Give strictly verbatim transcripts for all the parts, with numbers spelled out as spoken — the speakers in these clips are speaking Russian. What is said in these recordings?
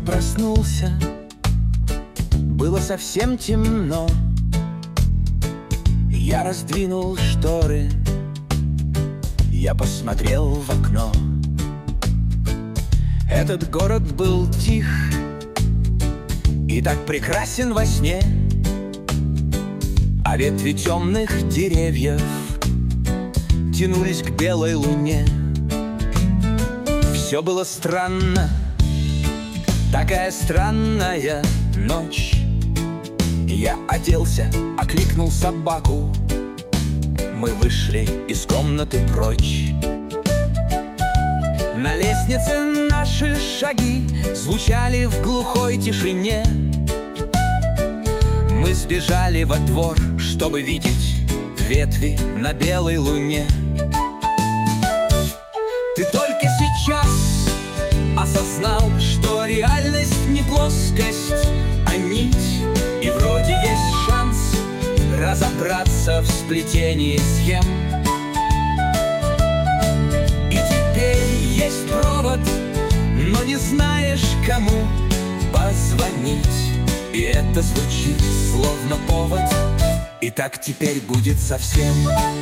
проснулся, было совсем темно. Я раздвинул шторы, я посмотрел в окно. Этот город был тих и так прекрасен во сне, а ветви темных деревьев тянулись к белой луне. Все было странно, такая странная ночь. Я оделся, окликнул собаку, мы вышли из комнаты прочь. На лестнице наши шаги звучали в глухой тишине. Мы сбежали во двор, чтобы видеть ветви на белой луне. Ты только сейчас осознал, что реальность не плоскость, а нить. И вроде есть шанс разобраться в сплетении схем. И теперь есть провод, но не знаешь, кому позвонить. И это звучит словно повод, и так теперь будет совсем.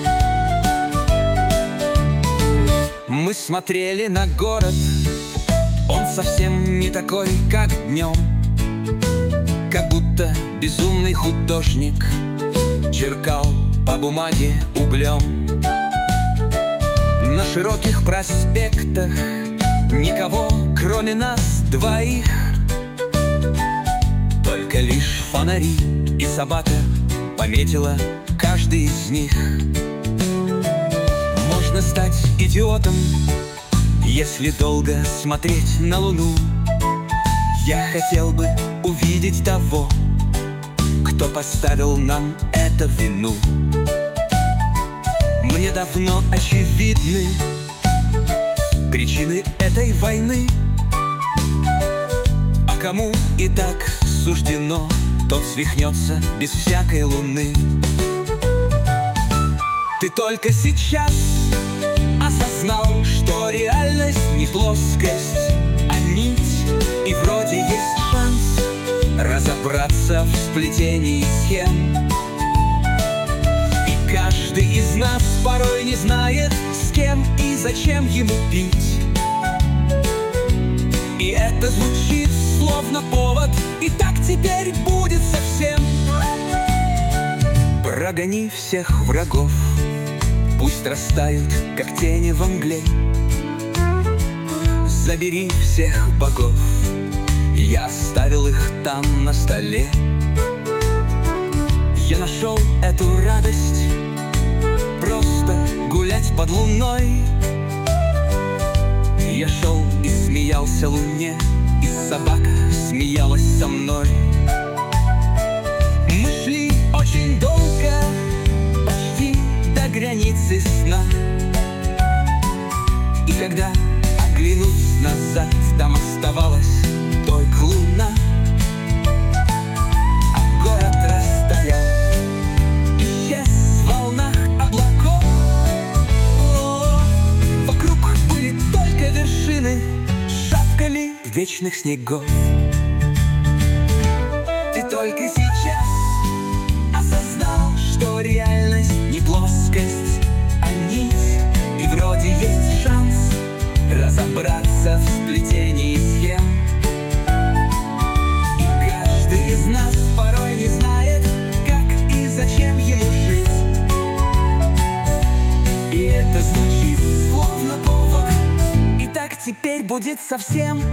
Мы смотрели на город, он совсем не такой, как днем. Как будто безумный художник черкал по бумаге углем. На широких проспектах никого, кроме нас двоих. Только лишь фонари и собака пометила каждый из них. Можно стать идиотом, если долго смотреть на луну. Я хотел бы увидеть того, кто поставил нам эту вину. Мне давно очевидны причины этой войны, а кому и так суждено, тот свихнется без всякой луны. Ты только сейчас осознал, что реальность не плоскость, а нить. И вроде есть шанс разобраться в сплетении схем. И каждый из нас порой не знает, с кем и зачем ему пить. И это звучит словно повод, и так теперь будет совсем. Прогони всех врагов, пусть растают, как тени во мгле. Забери всех богов, я оставил их там на столе. Я нашел эту радость просто гулять под луной. Я шел и смеялся луне, и собака смеялась со мной. Мы шли очень долго, почти до границы сна. И когда оглянусь назад, там оставалась только луна. А город растаял, исчез в волнах облаков. О, вокруг были только вершины шапками вечных снегов. Ты только сейчас осознал, что реальность не плоскость, а нить. И вроде есть шанс разобраться в сплетении схем. И каждый из нас порой не знает, как и зачем ему жить. И это звучит словно повод, и так теперь будет совсем.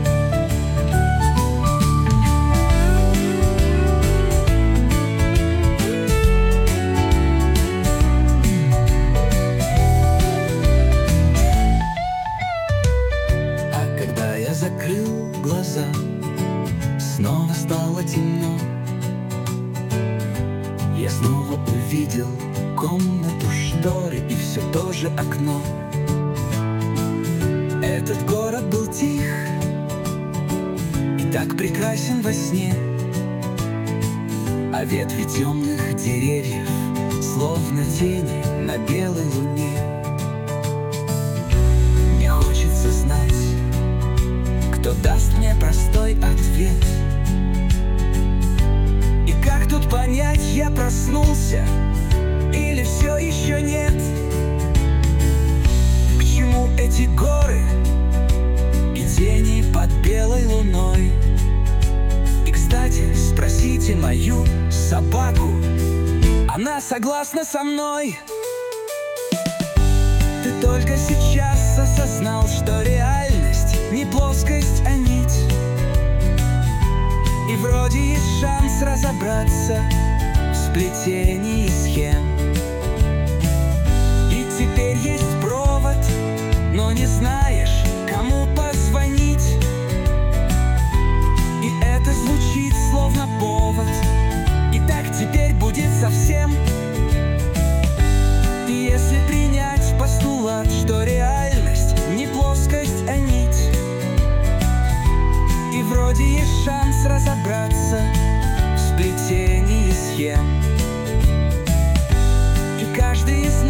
Закрыл глаза, снова стало темно. Я снова увидел комнату, шторы и все то же окно. Этот город был тих и так прекрасен во сне, а ветви темных деревьев словно тени на белой луне. Мне хочется знать, кто даст мне простой простой ответ. И как тут понять, я проснулся или все еще нет? К чему эти горы и тени под белой луной? И, кстати, спросите мою собаку, она согласна со мной. Ты только сейчас осознал, что реальность не плоскость, а нить. И вроде есть шанс разобраться в сплетении схем. И теперь есть провод, но не знаешь, кому позвонить. И это звучит словно повод, и так теперь будет совсем. И если принять постулат, что реальность не плоскость, а нить, и вроде есть шанс разобраться в сплетении схем. И каждый из